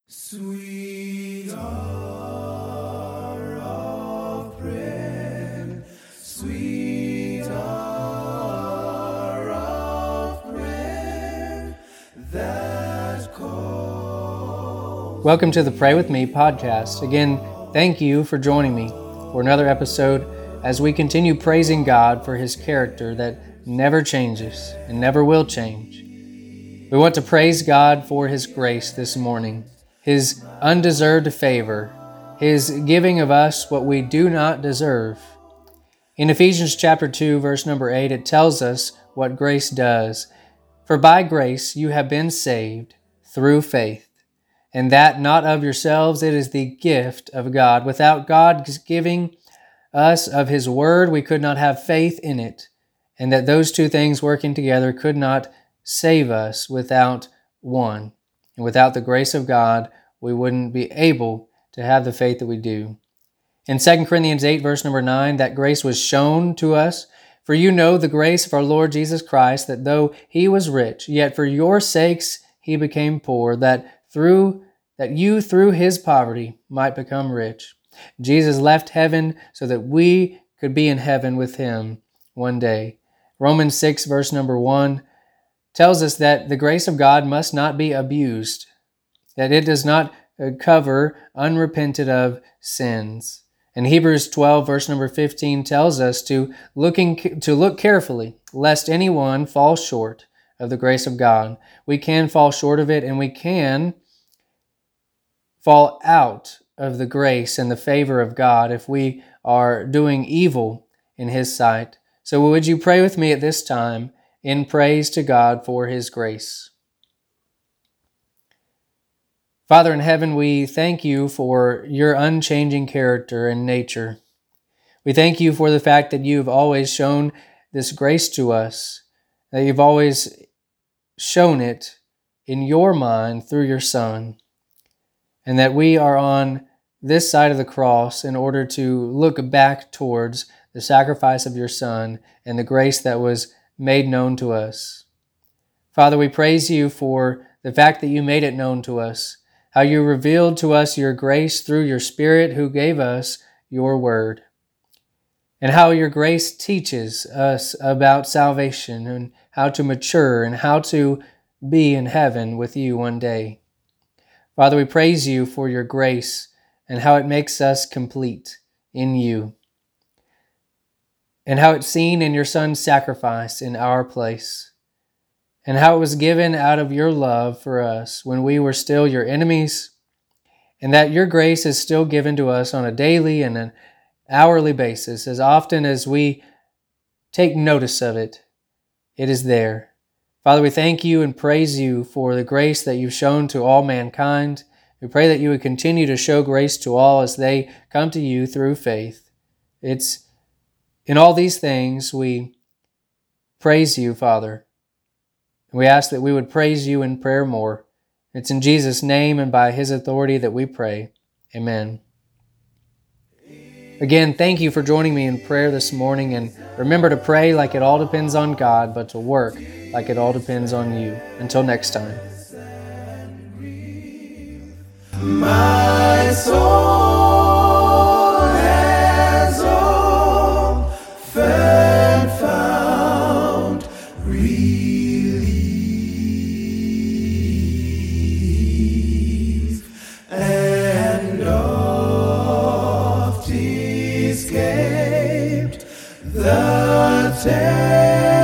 Sweet hour of prayer, sweet hour of prayer that calls. Welcome to the Pray With Me podcast. Again, thank you for joining me for another episode as we continue praising God for His character that never changes and never will change. We want to praise God for His grace this morning, His undeserved favor, His giving of us what we do not deserve. In Ephesians chapter 2, verse number 8, it tells us what grace does. For by grace you have been saved through faith, and that not of yourselves, it is the gift of God. Without God giving us of His word, we could not have faith in it, and that those two things working together could not save us without one. And without the grace of God, we wouldn't be able to have the faith that we do. In 2 Corinthians 8, verse number 9, that grace was shown to us. For you know the grace of our Lord Jesus Christ, that though He was rich, yet for your sakes He became poor, that you through His poverty might become rich. Jesus left heaven so that we could be in heaven with Him one day. Romans 6, verse number 1, tells us that the grace of God must not be abused, that it does not cover unrepented of sins. And Hebrews 12, verse number 15 tells us to look carefully, lest anyone fall short of the grace of God. We can fall short of it, and we can fall out of the grace and the favor of God if we are doing evil in His sight. So would you pray with me at this time in praise to God for His grace? Father in heaven, we thank You for Your unchanging character and nature. We thank You for the fact that You've always shown this grace to us, that You've always shown it in Your mind through Your Son, and that we are on this side of the cross in order to look back towards the sacrifice of Your Son and the grace that was made known to us. Father, we praise You for the fact that You made it known to us, how You revealed to us Your grace through Your Spirit who gave us Your Word, and how Your grace teaches us about salvation and how to mature and how to be in heaven with You one day. Father, we praise You for Your grace and how it makes us complete in You, and how it's seen in Your Son's sacrifice in our place, and how it was given out of Your love for us when we were still Your enemies, and that Your grace is still given to us on a daily and an hourly basis. As often as we take notice of it, it is there. Father, we thank You and praise You for the grace that You've shown to all mankind. We pray that You would continue to show grace to all as they come to You through faith. It's in all these things we praise You, Father. We ask that we would praise You in prayer more. It's in Jesus' name and by His authority that we pray. Amen. Again, thank you for joining me in prayer this morning, and remember to pray like it all depends on God, but to work like it all depends on You. Until next time. My soul has often found relief, and oft escaped the